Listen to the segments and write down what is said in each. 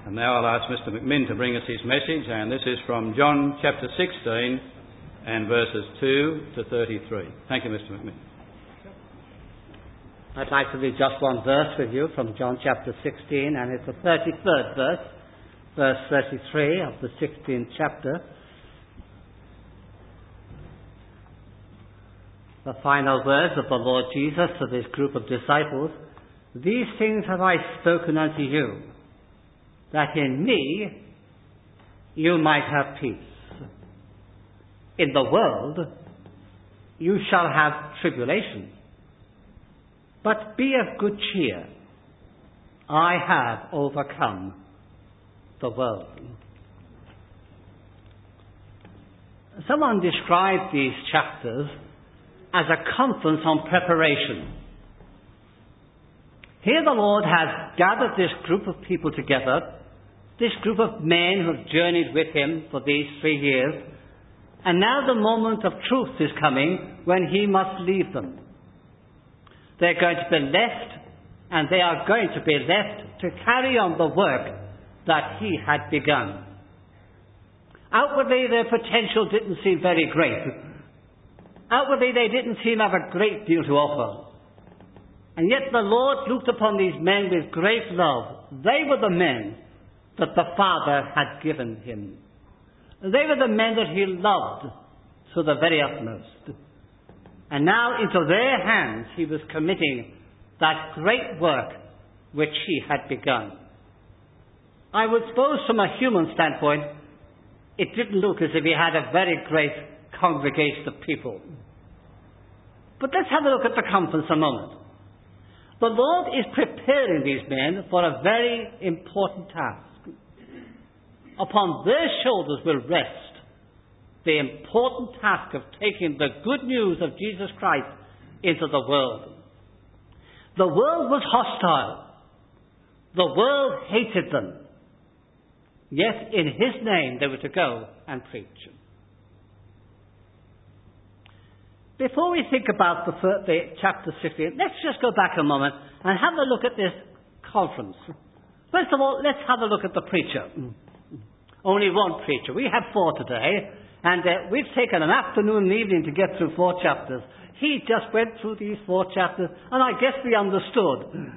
And now I'll ask Mr. McMinn to bring us his message, and this is from John chapter 16 and verses 2 to 33. Thank you, Mr. McMinn. I'd like to read just one verse with you from John chapter 16, and it's the 33rd verse, verse 33 of the 16th chapter. The final words of the Lord Jesus to this group of disciples: "These things have I spoken unto you, that in me you might have peace. In the world you shall have tribulation. But be of good cheer. I have overcome the world." Someone described these chapters as a conference on preparation. Here the Lord has gathered this group of people together, this group of men who have journeyed with him for these 3 years, and now the moment of truth is coming when he must leave them. They're going to be left, and they are going to be left to carry on the work that he had begun. Outwardly, their potential didn't seem very great. Outwardly, they didn't seem to have a great deal to offer. And yet the Lord looked upon these men with great love. They were the men that the Father had given him. They were the men that he loved to the very utmost. And now into their hands he was committing that great work which he had begun. I would suppose from a human standpoint, it didn't look as if he had a very great congregation of people. But let's have a look at the conference a moment. The Lord is preparing these men for a very important task. Upon their shoulders will rest the important task of taking the good news of Jesus Christ into the world. The world was hostile. The world hated them. Yet in his name they were to go and preach. Before we think about the chapter 16, let's just go back a moment and have a look at this conference. First of all, let's have a look at the preacher. Only one preacher. We have 4 today, and we've taken an afternoon and evening to get through 4 chapters. He just went through these 4 chapters, and I guess we understood.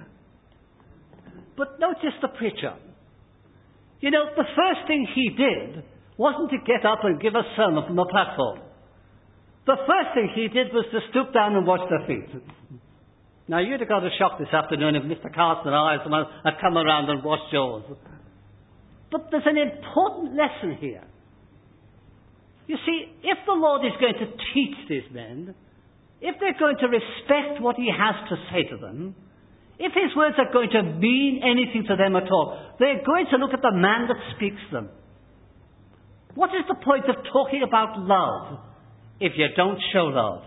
But notice the preacher. You know, the first thing he did wasn't to get up and give a sermon from the platform. The first thing he did was to stoop down and wash their feet. Now, you'd have got a shock this afternoon if Mr. Carson and I had come around and washed yours. But there's an important lesson here. You see, if the Lord is going to teach these men, if they're going to respect what he has to say to them, if his words are going to mean anything to them at all, they're going to look at the man that speaks them. What is the point of talking about love if you don't show love?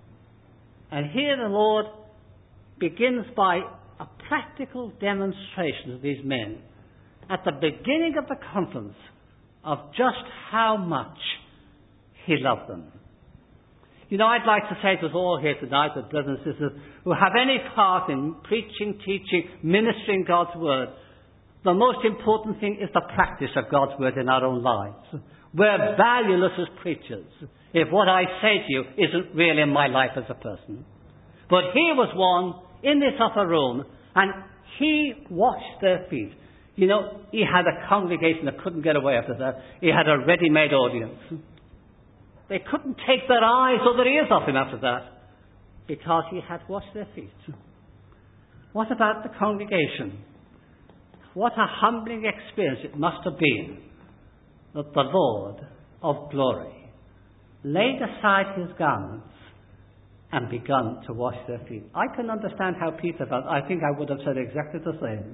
And here the Lord begins by a practical demonstration of these men at the beginning of the conference of just how much he loved them. You know, I'd like to say to us all here tonight, the brothers and sisters who have any part in preaching, teaching, ministering God's word, the most important thing is the practice of God's word in our own lives. We're valueless as preachers if what I say to you isn't real in my life as a person. But here was one in this upper room, and he washed their feet. You know, he had a congregation that couldn't get away after that. He had a ready-made audience. They couldn't take their eyes or their ears off him after that because he had washed their feet. What about the congregation? What a humbling experience it must have been that the Lord of glory laid aside his garments and begun to wash their feet. I can understand how Peter felt. I think I would have said exactly the same.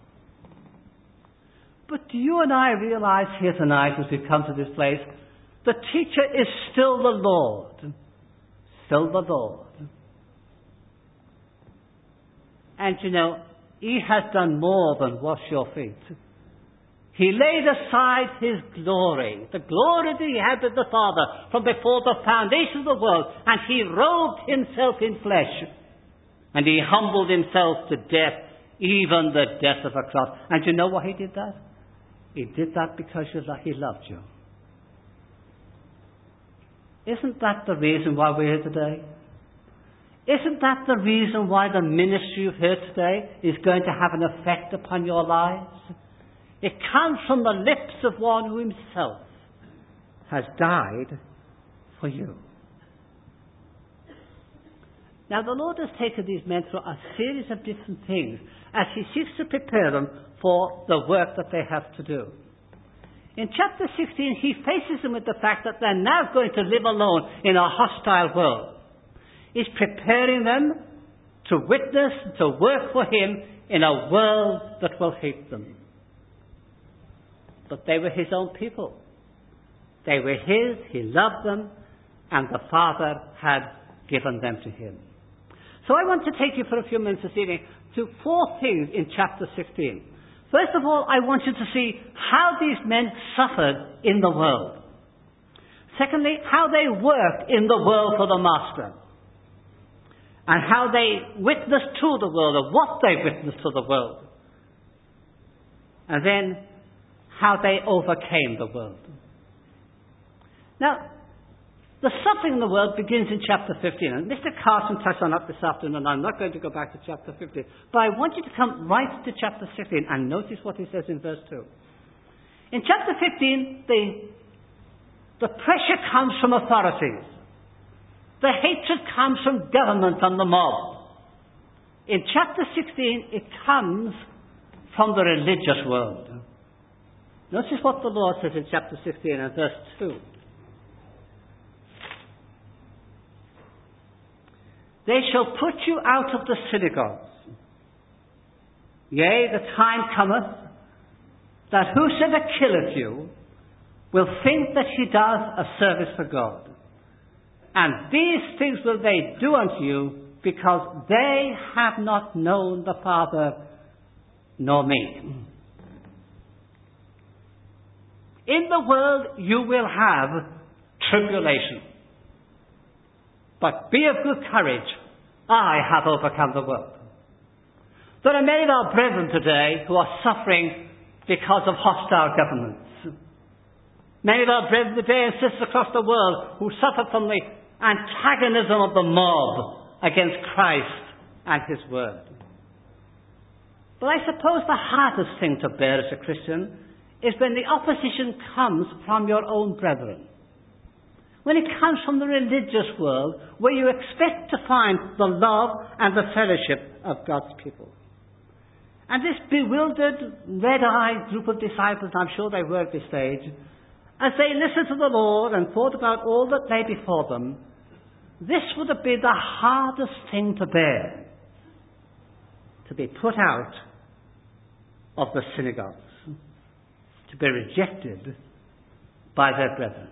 But do you and I realize here tonight, as we've come to this place, the teacher is still the Lord. Still the Lord. And you know, he has done more than wash your feet. He laid aside his glory, the glory that he had with the Father from before the foundation of the world, and he robed himself in flesh. And he humbled himself to death, even the death of a cross. And you know why he did that? He did that because He loved you. Isn't that the reason why we're here today? Isn't that the reason why the ministry you've heard today is going to have an effect upon your lives? It comes from the lips of one who himself has died for you. Now the Lord has taken these men through a series of different things as He seeks to prepare them for the work that they have to do. In chapter 16, He faces them with the fact that they're now going to live alone in a hostile world. He's preparing them to witness, to work for Him in a world that will hate them. But they were His own people. They were His, He loved them, and the Father had given them to Him. So I want to take you for a few minutes this evening to 4 things in chapter 16. First of all, I want you to see how these men suffered in the world. Secondly, how they worked in the world for the Master. And how they witnessed to the world, or what they witnessed to the world. And then, how they overcame the world. Now, the suffering in the world begins in chapter 15. And Mr. Carson touched on that this afternoon. I'm not going to go back to chapter 15. But I want you to come right to chapter 16 and notice what he says in verse 2. In chapter 15, the pressure comes from authorities. The hatred comes from government and the mob. In chapter 16, it comes from the religious world. Notice what the Lord says in chapter 16 and verse 2. They shall put you out of the synagogues. Yea, the time cometh that whosoever killeth you will think that he does a service for God. And these things will they do unto you, because they have not known the Father nor me. In the world you will have tribulation. But be of good courage. I have overcome the world. There are many of our brethren today who are suffering because of hostile governments. Many of our brethren today and sisters across the world who suffer from the antagonism of the mob against Christ and His Word. But I suppose the hardest thing to bear as a Christian is when the opposition comes from your own brethren. When it comes from the religious world, where you expect to find the love and the fellowship of God's people. And this bewildered, red-eyed group of disciples, I'm sure they were at this stage, as they listened to the Lord and thought about all that lay before them, this would have been the hardest thing to bear, to be put out of the synagogues, to be rejected by their brethren.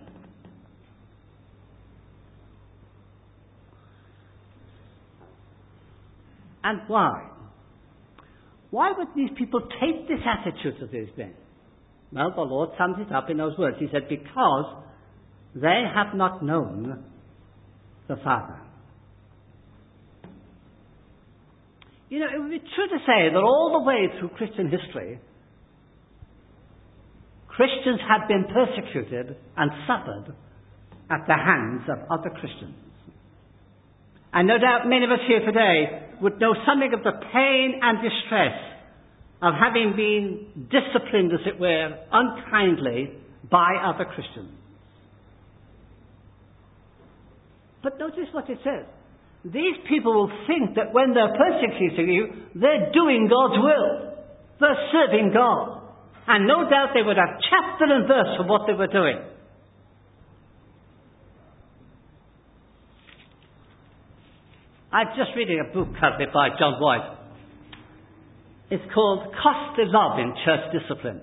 And why? Why would these people take this attitude to these men? Well, the Lord sums it up in those words. He said, because they have not known the Father. You know, it would be true to say that all the way through Christian history, Christians have been persecuted and suffered at the hands of other Christians. And no doubt many of us here today would know something of the pain and distress of having been disciplined, as it were, unkindly by other Christians. But notice what it says. These people will think that when they're persecuting you, they're doing God's will. They're serving God. And no doubt they would have chapter and verse for what they were doing. I'm just reading a book currently by John White. It's called Costly Love in Church Discipline.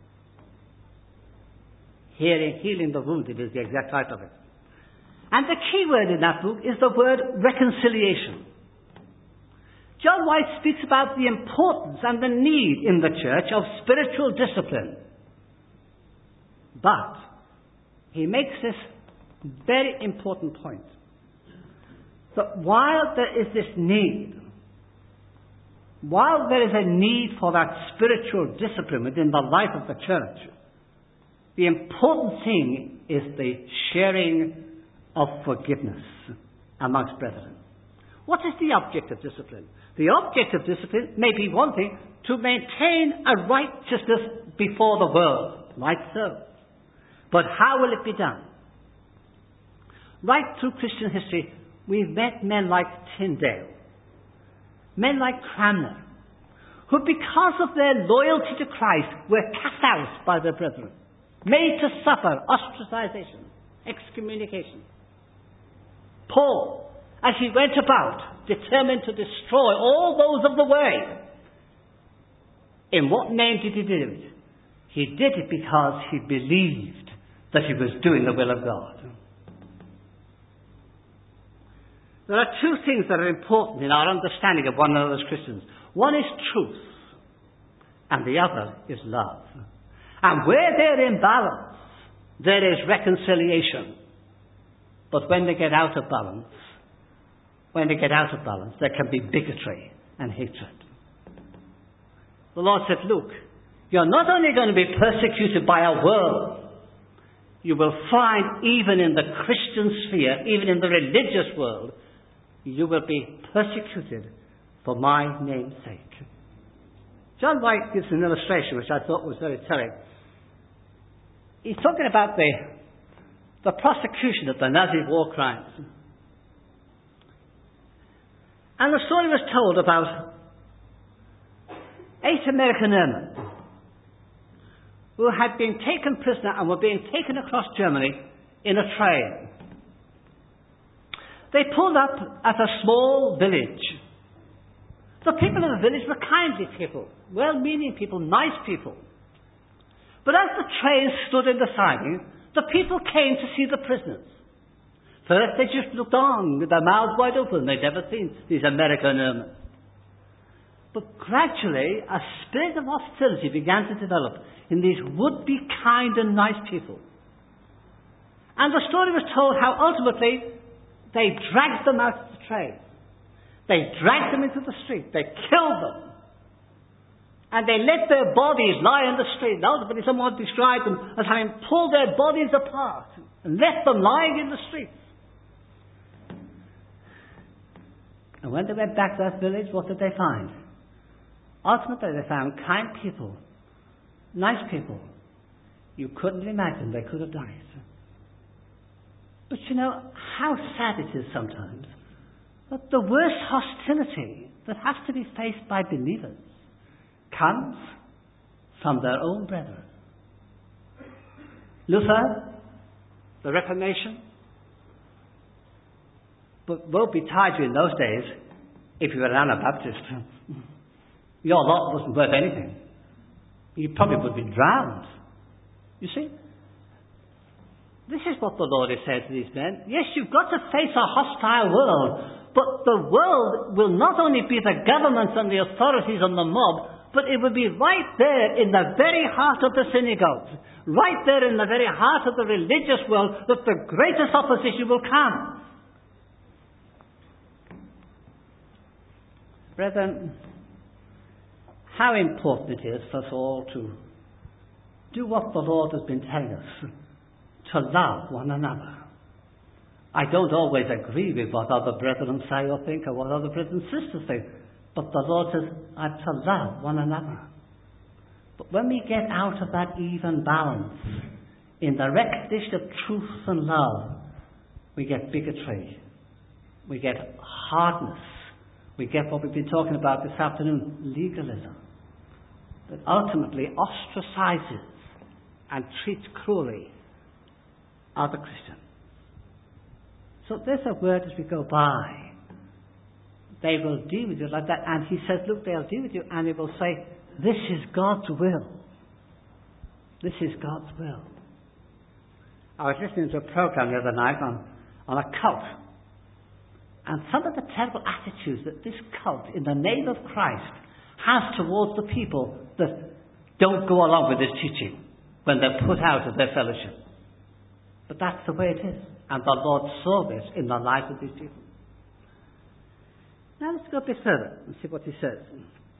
Healing the Wounded is the exact title of it. And the key word in that book is the word reconciliation. John White speaks about the importance and the need in the church of spiritual discipline. But he makes this very important point. That while there is this need, while there is a need for that spiritual discipline within the life of the church, the important thing is the sharing of forgiveness amongst brethren. What is the object of discipline? The object of discipline may be one thing, to maintain a righteousness before the world, right so. But how will it be done? Right through Christian history, we've met men like Tyndale, men like Cranmer, who because of their loyalty to Christ were cast out by their brethren, made to suffer ostracization, excommunication. Paul, as he went about, determined to destroy all those of the way. In what name did he do it? He did it because he believed that he was doing the will of God. There are two things that are important in our understanding of one another as Christians. One is truth, and the other is love. And where they're in balance, there is reconciliation. But when they get out of balance, there can be bigotry and hatred. The Lord said, look, you're not only going to be persecuted by a world, you will find even in the Christian sphere, even in the religious world, you will be persecuted for my name's sake. John White gives an illustration which I thought was very telling. He's talking about the prosecution of the Nazi war crimes. And the story was told about 8 American airmen who had been taken prisoner and were being taken across Germany in a train. They pulled up at a small village. The people of the village were kindly people, well-meaning people, nice people. But as the train stood in the siding, the people came to see the prisoners. First they just looked on with their mouths wide open. They'd never seen these American airmen. But gradually a spirit of hostility began to develop in these would-be kind and nice people. And the story was told how ultimately they dragged them out of the train. They dragged them into the street. They killed them. And they let their bodies lie in the street. And ultimately someone described them as having pulled their bodies apart and left them lying in the street. And when they went back to that village, what did they find? Ultimately they found kind people, nice people. You couldn't imagine they could have done it. But you know how sad it is sometimes that the worst hostility that has to be faced by believers comes from their own brethren. Luther, the Reformation, but woe betide you in those days if you were an Anabaptist. Your lot wasn't worth anything. You probably would be drowned. You see? This is what the Lord has said to these men. Yes, you've got to face a hostile world, but the world will not only be the governments and the authorities and the mob, but it will be right there in the very heart of the synagogues, right there in the very heart of the religious world, that the greatest opposition will come. Brethren, how important it is for us all to do what the Lord has been telling us, to love one another. I don't always agree with what other brethren say or think, or what other brothers and sisters think, but the Lord says, I'm to love one another. But when we get out of that even balance, in the recognition of truth and love, we get bigotry, we get hardness, we get what we've been talking about this afternoon, legalism, that ultimately ostracizes and treats cruelly other Christians. So there's a word as we go by. They will deal with you like that. And he says, look, they'll deal with you and they will say, this is God's will. This is God's will. I was listening to a program the other night on a cult. And some of the terrible attitudes that this cult, in the name of Christ, has towards the people that don't go along with this teaching when they're put out of their fellowship. But that's the way it is. And the Lord saw this in the lives of these people. Now let's go a bit further and see what he says.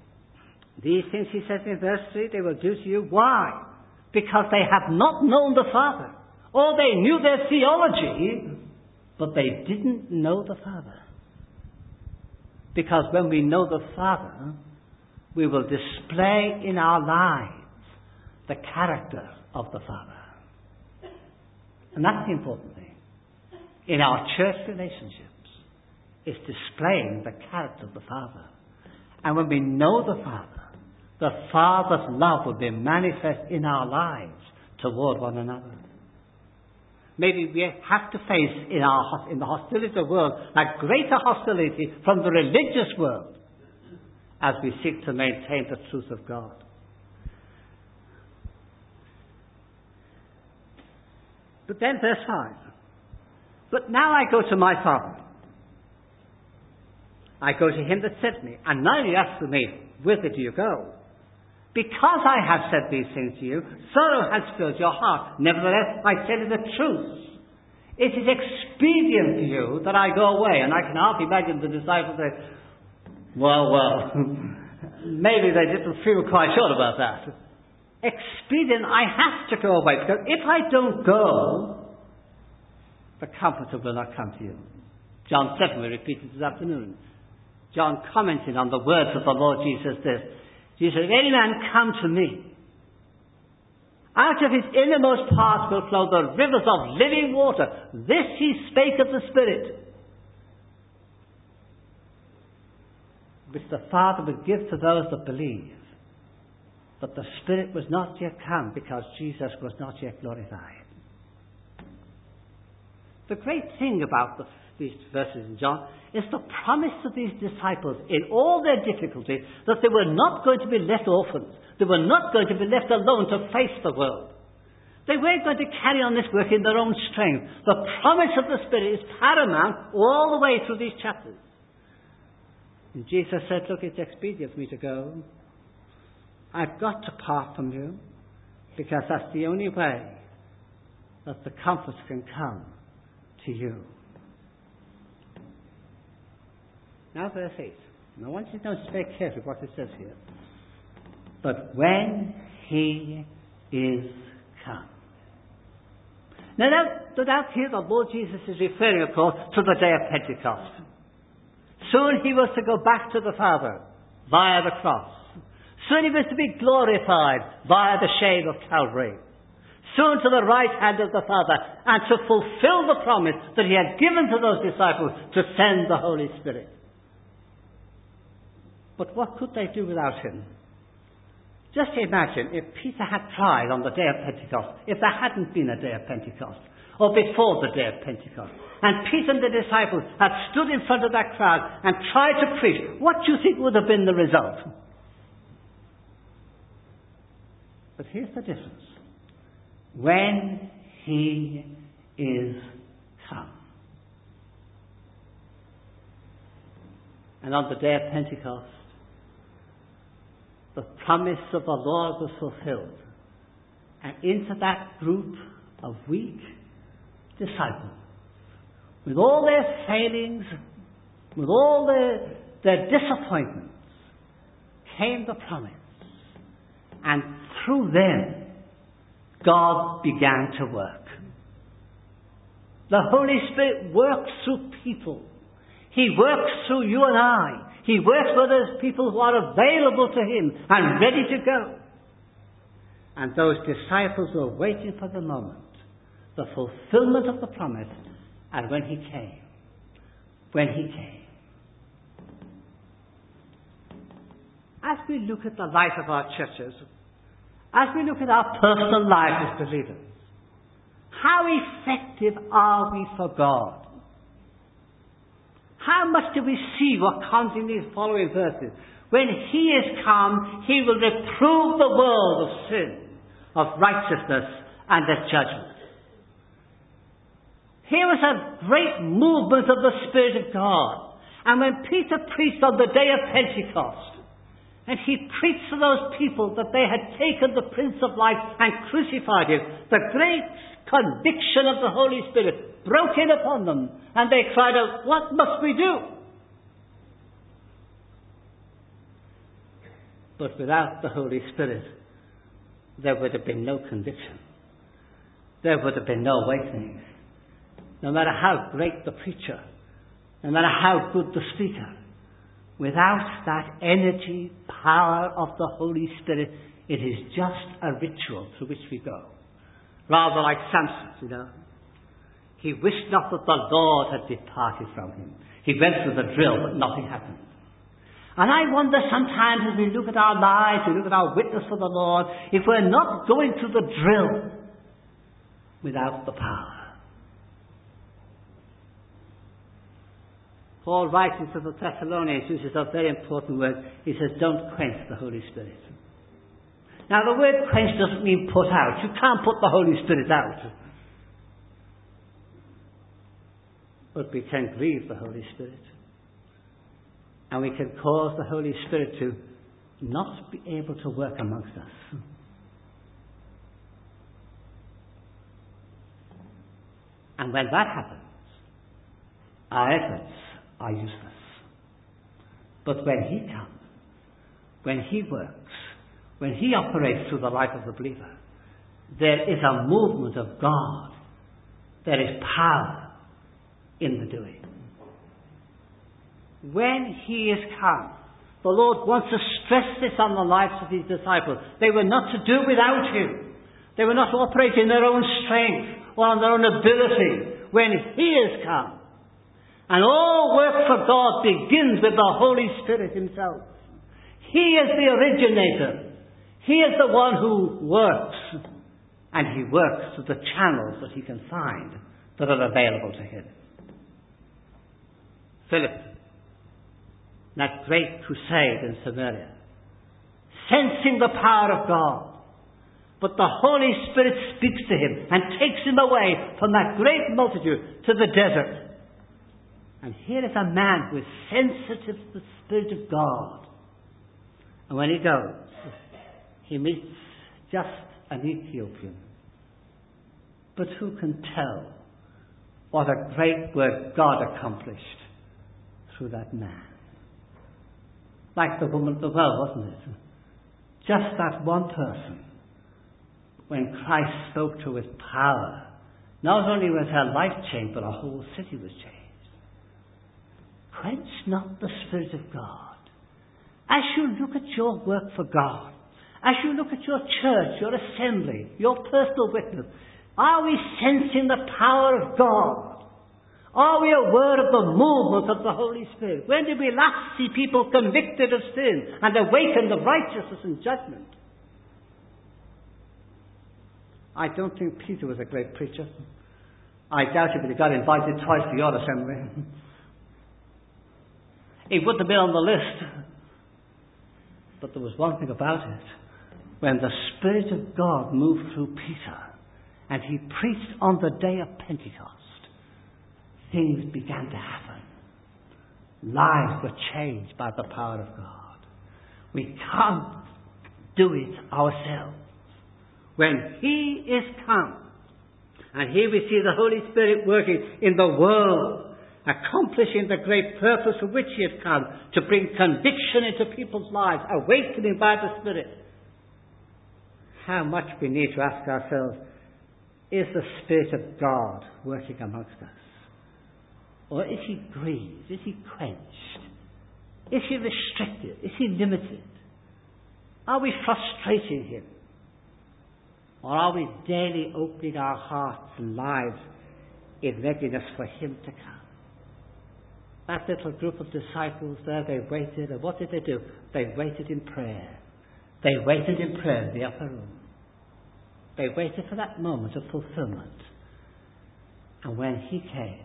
These things, he says in verse 3, they will do to you. Why? Because they have not known the Father. Or they knew their theology, but they didn't know the Father. Because when we know the Father, we will display in our lives the character of the Father. And that's the important thing. In our church relationships, is displaying the character of the Father. And when we know the Father's love will be manifest in our lives toward one another. Maybe we have to face in the hostility of the world a greater hostility from the religious world as we seek to maintain the truth of God. But then verse 5. But now I go to my Father. I go to him that sent me. And now you ask me, whither do you go? Because I have said these things to you, sorrow has filled your heart. Nevertheless, I tell you the truth. It is expedient to you that I go away. And I can hardly imagine the disciples say, well, maybe they didn't feel quite sure about that. Expedient, I have to go away, because if I don't go, the Comforter will not come to you. John 7, we repeated this afternoon. John commented on the words of the Lord Jesus this. Jesus said, if any man come to me, out of his innermost parts will flow the rivers of living water. This he spake of the Spirit, which the Father would give to those that believe. But the Spirit was not yet come, because Jesus was not yet glorified. The great thing about these verses in John is the promise to these disciples in all their difficulties that they were not going to be left orphans. They were not going to be left alone to face the world. They weren't going to carry on this work in their own strength. The promise of the Spirit is paramount all the way through these chapters. And Jesus said, look, it's expedient for me to go. I've got to part from you, because that's the only way that the Comforter can come to you. Now verse 8. And I want you to notice very carefully what it says here. But when he is come. Now, no doubt here the Lord Jesus is referring, of course, to the day of Pentecost. Soon he was to go back to the Father via the cross. Soon he was to be glorified via the shade of Calvary. Soon to the right hand of the Father, and to fulfill the promise that he had given to those disciples to send the Holy Spirit. But what could they do without him? Just imagine if Peter had tried on the day of Pentecost, if there hadn't been a day of Pentecost, or before the day of Pentecost, and Peter and the disciples had stood in front of that crowd and tried to preach, what do you think would have been the result? But here's the difference. When he is come. And on the day of Pentecost, the promise of the Lord was fulfilled. And into that group of weak disciples, with all their failings, with all their disappointments, came the promise. And through them, God began to work. The Holy Spirit works through people. He works through you and I. He works with those people who are available to him and ready to go. And those disciples were waiting for the moment, the fulfillment of the promise, and when he came. As we look at the life of our churches, as we look at our personal lives as believers, how effective are we for God? How much do we see what comes in these following verses? When he is come, he will reprove the world of sin, of righteousness, and of judgment. Here was a great movement of the Spirit of God. And when Peter preached on the day of Pentecost, and he preached to those people that they had taken the Prince of Life and crucified him, the great conviction of the Holy Spirit broke in upon them, and they cried out, what must we do? But without the Holy Spirit, there would have been no conviction. There would have been no awakening. No matter how great the preacher, no matter how good the speaker, without that energy, power of the Holy Spirit, it is just a ritual through which we go. Rather like Samson, He wished not that the Lord had departed from him. He went through the drill, but nothing happened. And I wonder sometimes as we look at our lives, we look at our witness for the Lord, if we're not going through the drill without the power. Paul, writing to the Thessalonians, uses a very important word. He says, don't quench the Holy Spirit. Now, the word quench doesn't mean put out. You can't put the Holy Spirit out. But we can grieve the Holy Spirit. And we can cause the Holy Spirit to not be able to work amongst us. And when that happens, our efforts are useless. But when He comes, when He works, when He operates through the life of the believer, there is a movement of God. There is power in the doing. When He is come, the Lord wants to stress this on the lives of His disciples. They were not to do without Him. They were not to operate in their own strength or on their own ability. When He is come, and all work for God begins with the Holy Spirit Himself. He is the originator. He is the one who works. And He works through the channels that He can find that are available to Him. Philip, that great crusade in Samaria, sensing the power of God, but the Holy Spirit speaks to him and takes him away from that great multitude to the desert. And here is a man who is sensitive to the Spirit of God. And when he goes, he meets just an Ethiopian. But who can tell what a great work God accomplished through that man? Like the woman at the well, wasn't it? Just that one person. When Christ spoke to her with power, not only was her life changed, but her whole city was changed. Quench not the Spirit of God. As you look at your work for God, as you look at your church, your assembly, your personal witness, are we sensing the power of God? Are we aware of the movement of the Holy Spirit? When did we last see people convicted of sin and awakened of righteousness and judgment? I don't think Peter was a great preacher. I doubt if he got invited twice to your assembly. He wouldn't have been on the list. But there was one thing about it. When the Spirit of God moved through Peter and he preached on the day of Pentecost, things began to happen. Lives were changed by the power of God. We can't do it ourselves. When He is come, and here we see the Holy Spirit working in the world, accomplishing the great purpose for which He has come, to bring conviction into people's lives, awakening by the Spirit. How much we need to ask ourselves, is the Spirit of God working amongst us? Or is He grieved? Is He quenched? Is He restricted? Is He limited? Are we frustrating Him? Or are we daily opening our hearts and lives in readiness for Him to come? That little group of disciples there, they waited, and what did they do? They waited in prayer. They waited in prayer in the upper room. They waited for that moment of fulfillment. And when He came,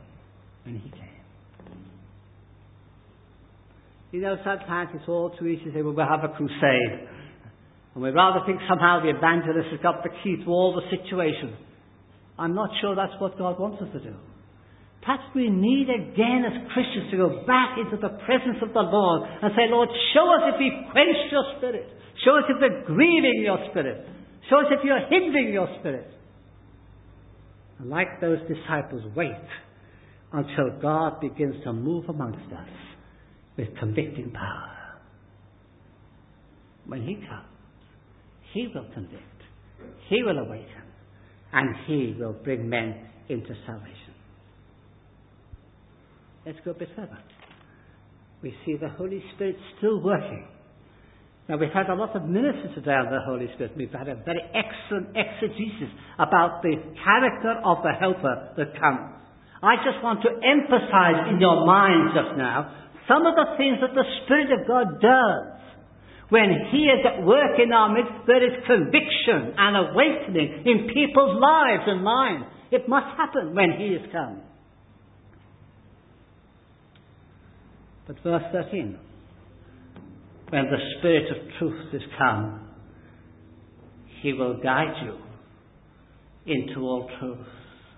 you know, sometimes it's all too easy to say, well, we'll have a crusade. And we rather think somehow the evangelist has got the key to all the situations. I'm not sure that's what God wants us to do. Perhaps we need again as Christians to go back into the presence of the Lord and say, Lord, show us if We've quenched Your Spirit. Show us if we're grieving Your Spirit. Show us if You're hindering Your Spirit. And like those disciples, wait until God begins to move amongst us with convicting power. when he comes, he will convict, he will awaken, and he will bring men into salvation. Let's go a bit further. We see the Holy Spirit still working. Now, we've had a lot of ministers today on the Holy Spirit. We've had a very excellent exegesis about the character of the Helper that comes. I just want to emphasize in your mind just now some of the things that the Spirit of God does. When he is at work in our midst, there is conviction and awakening in people's lives and minds. It must happen when he is come. But verse 13, when the Spirit of truth is come, he will guide you into all truth.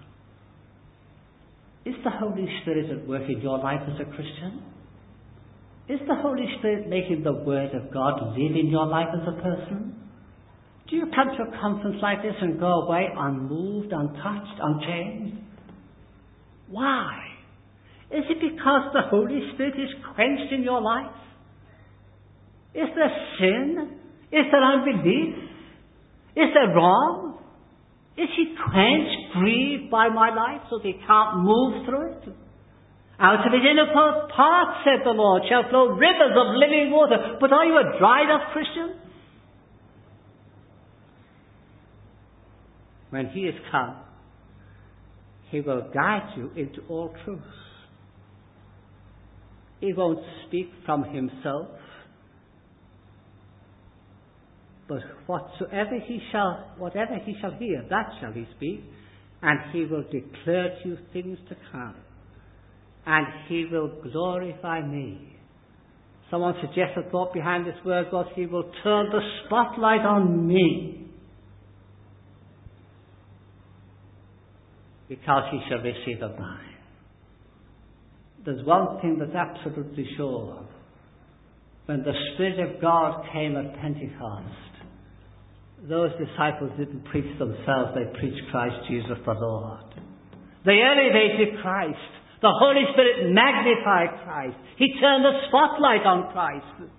Is the Holy Spirit at work in your life as a Christian? Is the Holy Spirit making the Word of God live in your life as a person? Do you come to a conference like this and go away unmoved, untouched, unchanged? Why? Is it because the Holy Spirit is quenched in your life? Is there sin? Is there unbelief? Is there wrong? Is he quenched, grieved by my life so that he can't move through it? Out of his inner parts, said the Lord, shall flow rivers of living water. But are you a dried up Christian? When he is come, he will guide you into all truth. He won't speak from himself, but whatever he shall hear, that shall he speak, and he will declare to you things to come. And he will glorify me. Someone suggests a thought behind this word was he will turn the spotlight on me. Because he shall receive of mine. There's one thing that's absolutely sure. When the Spirit of God came at Pentecost, those disciples didn't preach themselves, they preached Christ Jesus the Lord. They elevated Christ. The Holy Spirit magnified Christ. He turned the spotlight on Christ.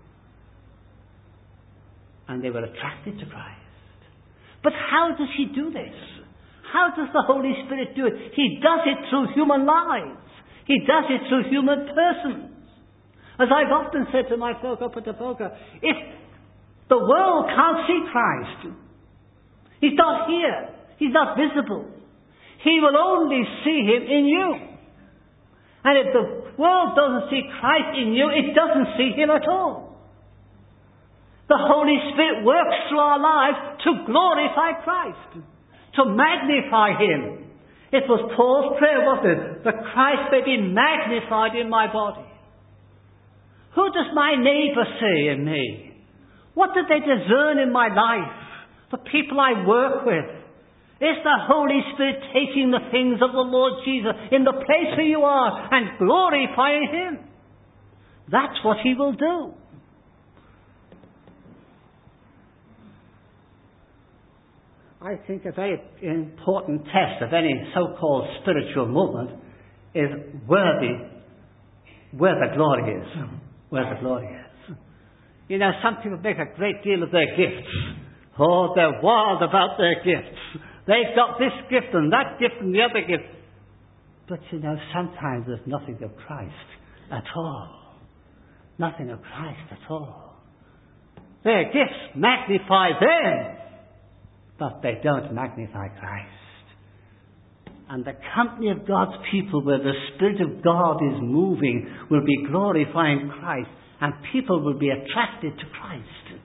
And they were attracted to Christ. But how does he do this? How does the Holy Spirit do it? He does it through human lives. He does it through human persons. As I've often said to my folk up at the Poker, if the world can't see Christ, he's not here, he's not visible, he will only see him in you. And if the world doesn't see Christ in you, it doesn't see him at all. The Holy Spirit works through our lives to glorify Christ, to magnify him. It was Paul's prayer, wasn't it? That Christ may be magnified in my body. Who does my neighbour see in me? What do they discern in my life? The people I work with. Is the Holy Spirit taking the things of the Lord Jesus in the place where you are and glorifying him? That's what he will do. I think a very important test of any so-called spiritual movement is where the glory is. Where the glory is. You know, some people make a great deal of their gifts. Oh, they're wild about their gifts. They've got this gift and that gift and the other gift. But you know, sometimes there's nothing of Christ at all. Nothing of Christ at all. Their gifts magnify them, but they don't magnify Christ. And the company of God's people where the Spirit of God is moving will be glorifying Christ, and people will be attracted to Christ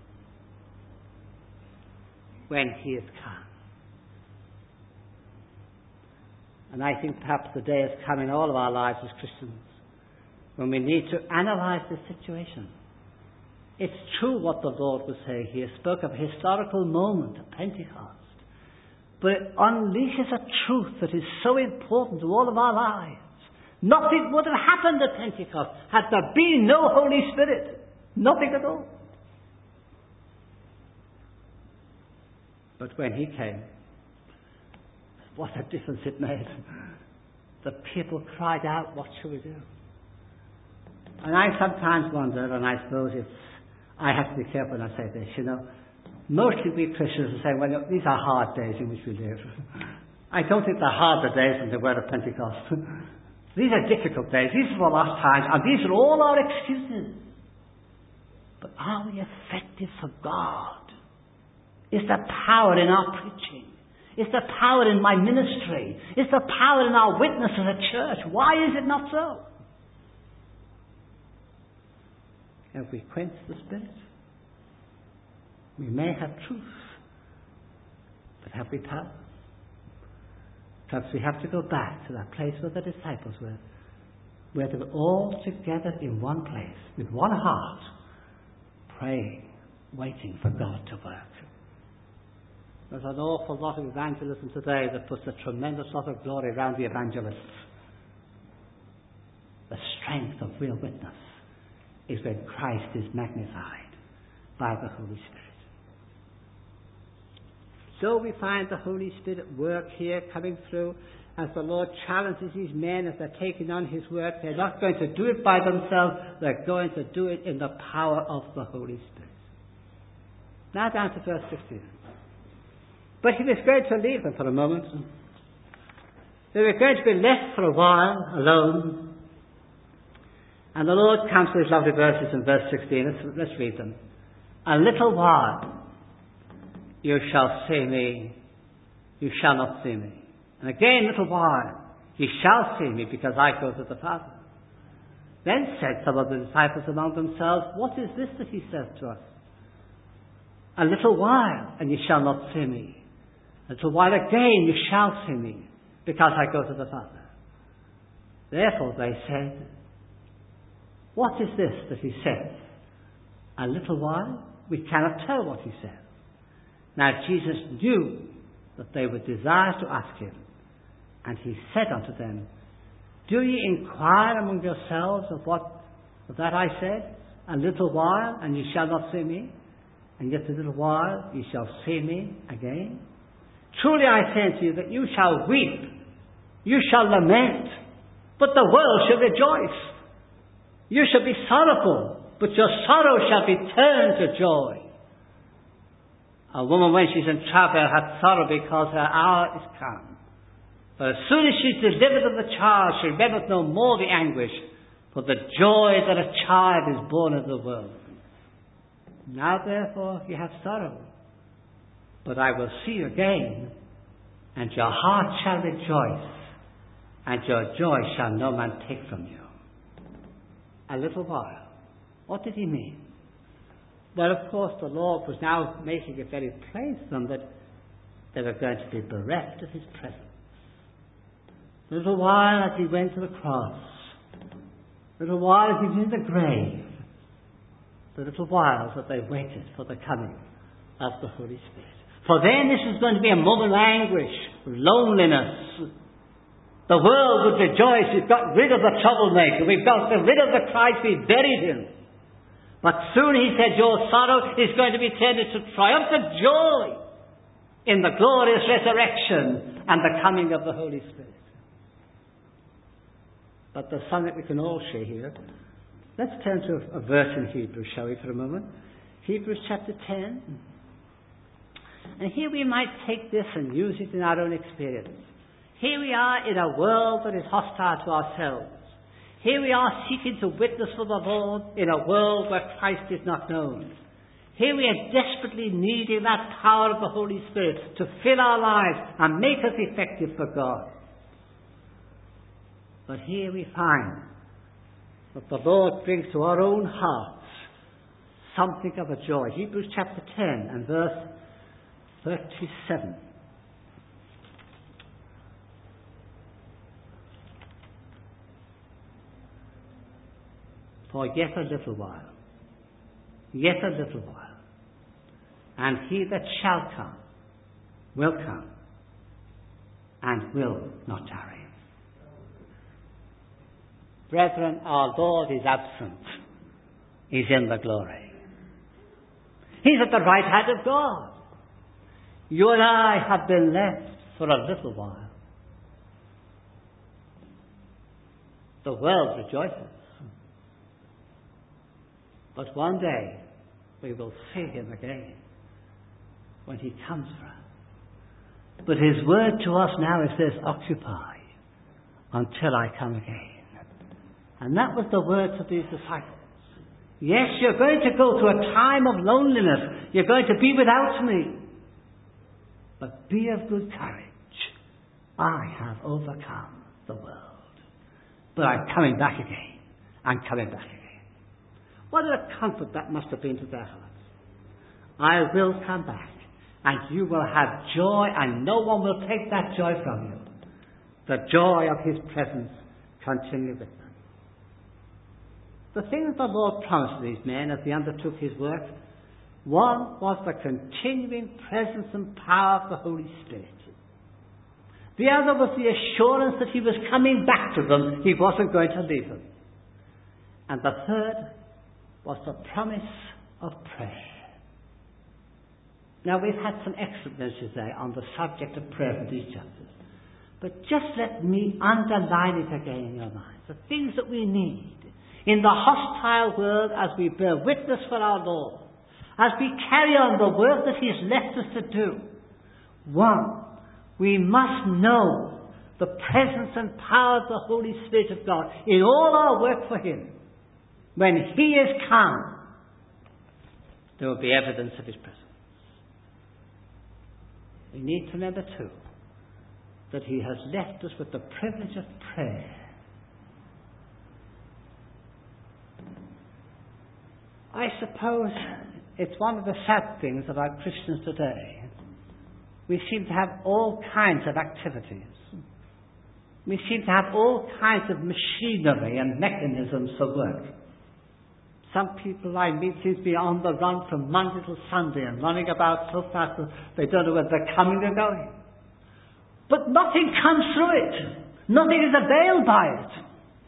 when he is come. And I think perhaps the day has come in all of our lives as Christians when we need to analyze the situation. It's true what the Lord was saying here. He spoke of a historical moment of Pentecost. But it unleashes a truth that is so important to all of our lives. Nothing would have happened at Pentecost had there been no Holy Spirit. Nothing at all. But when he came, what a difference it made. The people cried out, what shall we do? And I sometimes wonder, and I suppose it's I have to be careful when I say this, Mostly we Christians are saying, well, these are hard days in which we live. I don't think they're harder days than they were at Pentecost. These are difficult days. These are the last times. And these are all our excuses. But are we effective for God? Is there power in our preaching? Is there power in my ministry? Is there power in our witness as a church? Why is it not so? Have we quenched the Spirit? We may have truth, but have we power? Perhaps we have to go back to that place where the disciples were, where they were all together in one place, with one heart, praying, waiting for God to work. There's an awful lot of evangelism today that puts a tremendous lot of glory around the evangelists. The strength of real witness is when Christ is magnified by the Holy Spirit. So we find the Holy Spirit at work here, coming through, as the Lord challenges these men as they're taking on His work. They're not going to do it by themselves, they're going to do it in the power of the Holy Spirit. Now down to verse 16. But He was going to leave them for a moment. They were going to be left for a while alone. And the Lord comes to His lovely verses in verse 16. Let's read them. A little while you shall see me, you shall not see me. And again, a little while, you shall see me, because I go to the Father. Then said some of the disciples among themselves, what is this that He says to us? A little while, and you shall not see me. A little while again, you shall see me, because I go to the Father. Therefore they said, what is this that He says? A little while? We cannot tell what He says. Now Jesus knew that they would desire to ask Him, and He said unto them, do ye inquire among yourselves of that I said? A little while, and ye shall not see me, and yet a little while ye shall see me again. Truly I say unto you that you shall weep, you shall lament, but the world shall rejoice. You shall be sorrowful, but your sorrow shall be turned to joy. A woman, when she's in travail, hath sorrow because her hour is come. But as soon as she's delivered of the child, she remembereth no more the anguish, for the joy that a child is born into the world. Now therefore you have sorrow, but I will see you again, and your heart shall rejoice, and your joy shall no man take from you. A little while. What did He mean? Well, of course, the Lord was now making it very plain to them that they were going to be bereft of His presence. A little while as He went to the cross, a little while as He was in the grave, the little while that they waited for the coming of the Holy Spirit. For then this was going to be a moment of anguish, loneliness. The world would rejoice. We've got rid of the troublemaker. We've got rid of the Christ. We've buried Him. But soon He said, your sorrow is going to be turned into triumphant joy in the glorious resurrection and the coming of the Holy Spirit. But there's something we can all share here. Let's turn to a verse in Hebrews, shall we, for a moment? Hebrews chapter 10. And here we might take this and use it in our own experience. Here we are in a world that is hostile to ourselves. Here we are seeking to witness for the Lord in a world where Christ is not known. Here we are desperately needing that power of the Holy Spirit to fill our lives and make us effective for God. But here we find that the Lord brings to our own hearts something of a joy. Hebrews chapter 10 and verse 37. For yet a little while, and He that shall come will come, and will not tarry. Brethren, our Lord is absent. He's in the glory. He's at the right hand of God. You and I have been left for a little while. The world rejoices. But one day, we will see him again when he comes for us. But his word to us now is this: occupy until I come again. And that was the word to these disciples. Yes, you're going to go through a time of loneliness. You're going to be without me. But be of good courage. I have overcome the world. But I'm coming back again. I'm coming back again. What a comfort that must have been to their hearts. I will come back, and you will have joy, and no one will take that joy from you. The joy of his presence continue with them. The thing that the Lord promised these men as they undertook his work, one was the continuing presence and power of the Holy Spirit. The other was the assurance that he was coming back to them. He wasn't going to leave them. And the third was the promise of prayer. Now, we've had some excellent messages there on the subject of prayer in these chapters. But just let me underline it again in your minds. The things that we need in the hostile world as we bear witness for our Lord, as we carry on the work that he has left us to do. One, we must know the presence and power of the Holy Spirit of God in all our work for him. When he is come, there will be evidence of his presence. We need to remember too that he has left us with the privilege of prayer. I suppose it's one of the sad things about Christians today. We seem to have all kinds of activities. We seem to have all kinds of machinery and mechanisms for work. Some people I meet seem to be on the run from Monday till Sunday and running about so fast that they don't know whether they're coming or going. But nothing comes through it. Nothing is availed by it.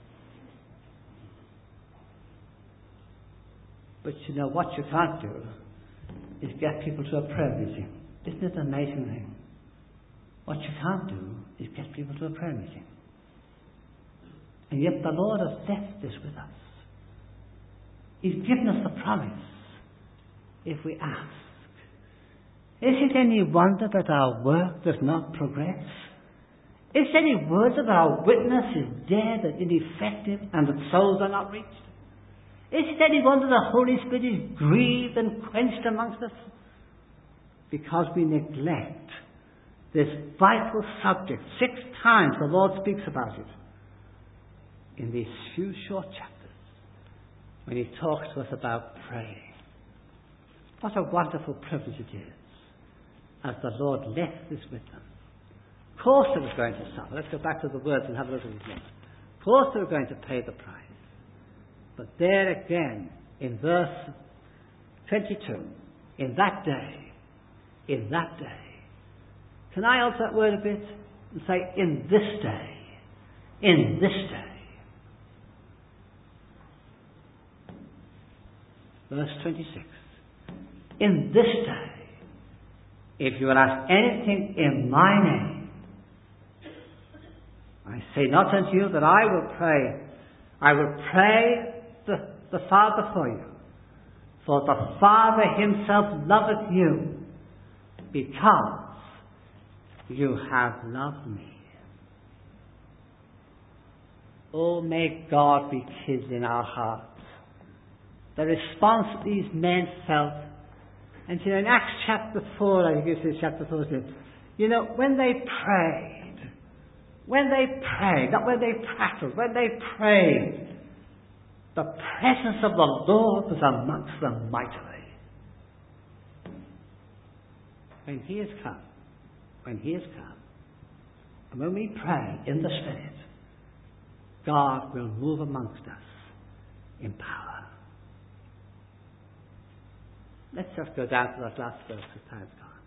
But you know what you can't do is get people to a prayer meeting. Isn't it an amazing thing? What you can't do is get people to a prayer meeting. And yet the Lord has left this with us. He's given us the promise if we ask. Is it any wonder that our work does not progress? Is it any wonder that our witness is dead and ineffective and that souls are not reached? Is it any wonder the Holy Spirit is grieved and quenched amongst us? Because we neglect this vital subject. 6 times the Lord speaks about it in these few short chapters when he talks to us about praying. What a wonderful privilege it is as the Lord left this with them. Of course they were going to suffer. Let's go back to the words and have a look at it again. Of course they were going to pay the price. But there again, in verse 22, in that day, can I alter that word a bit and say, in this day. Verse 26. In this day, if you will ask anything in my name, I say not unto you that I will pray. I will pray the Father for you. For the Father himself loveth you, because you have loved me. Oh, may God be hid in our hearts. The response that these men felt, and you know, in Acts chapter 4, I think it's chapter 4, you know, when they prayed, not when they prattled, when they prayed, the presence of the Lord was amongst them mightily. When he has come, and when we pray in the Spirit, God will move amongst us in power. Let's just go down to that last verse as time's gone.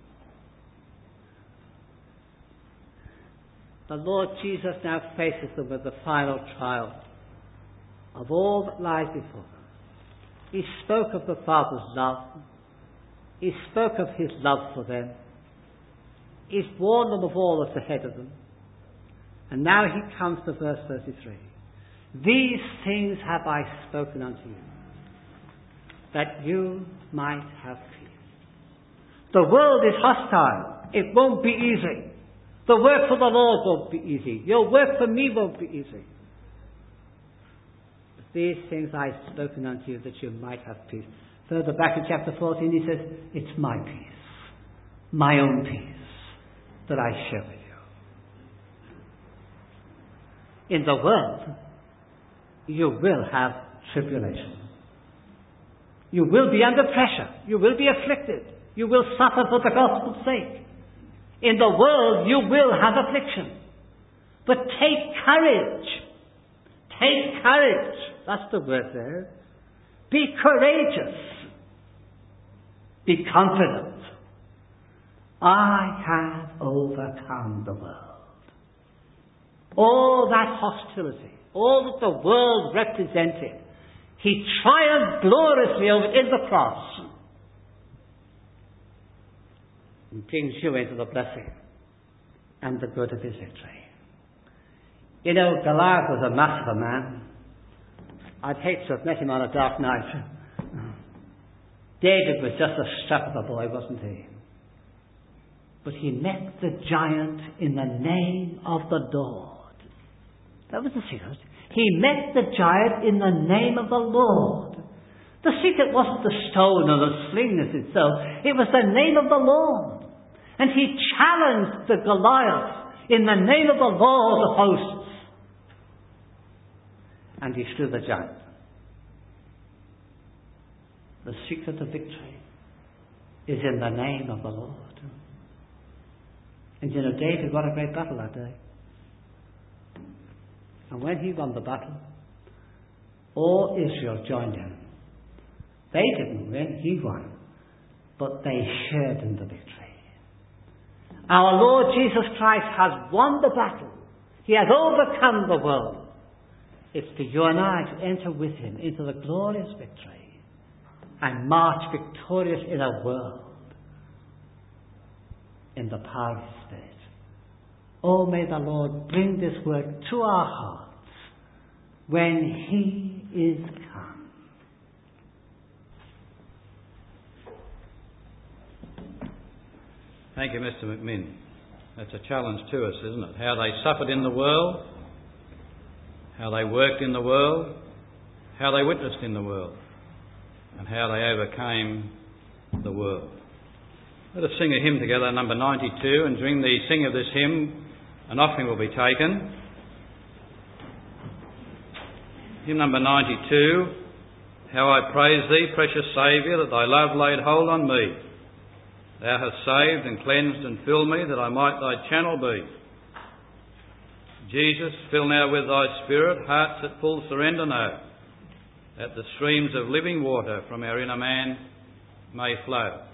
The Lord Jesus now faces them with the final trial of all that lies before them. He spoke of the Father's love. He spoke of his love for them. He's warned them of all that's ahead of them. And now he comes to verse 33. These things have I spoken unto you, that you might have peace. The world is hostile. It won't be easy. The work for the Lord won't be easy. Your work for me won't be easy. But these things I've spoken unto you that you might have peace. Further back in chapter 14 he says, it's my peace, my own peace, that I share with you. In the world, you will have tribulation. You will be under pressure. You will be afflicted. You will suffer for the gospel's sake. In the world, you will have affliction. But take courage. Take courage. That's the word there. Be courageous. Be confident. I have overcome the world. All that hostility, all that the world represented, he triumphed gloriously over in the cross. And brings you into the blessing and the good of his victory. You know, Goliath was a massive man. I'd hate to have met him on a dark night. David was just a scrap of a boy, wasn't he? But he met the giant in the name of the Lord. That was the secret. He met the giant in the name of the Lord. The secret wasn't the stone or the sling as itself. It was the name of the Lord. And he challenged the Goliath in the name of the Lord of hosts. And he slew the giant. The secret of victory is in the name of the Lord. And you know, David won a great battle that day. And when he won the battle, all Israel joined him. They didn't win, he won. But they shared in the victory. Our Lord Jesus Christ has won the battle. He has overcome the world. It's for you and I to enter with him into the glorious victory and march victorious in a world in the power of his Spirit. Oh, may the Lord bring this word to our hearts when he is come. Thank you, Mr. McMinn. That's a challenge to us, isn't it? How they suffered in the world, how they worked in the world, how they witnessed in the world, and how they overcame the world. Let us sing a hymn together, number 92, and during the singing of this hymn, an offering will be taken. Hymn number 92, How I praise thee, precious Saviour, that thy love laid hold on me. Thou hast saved and cleansed and filled me, that I might thy channel be. Jesus, fill now with thy Spirit hearts that full surrender know, that the streams of living water from our inner man may flow.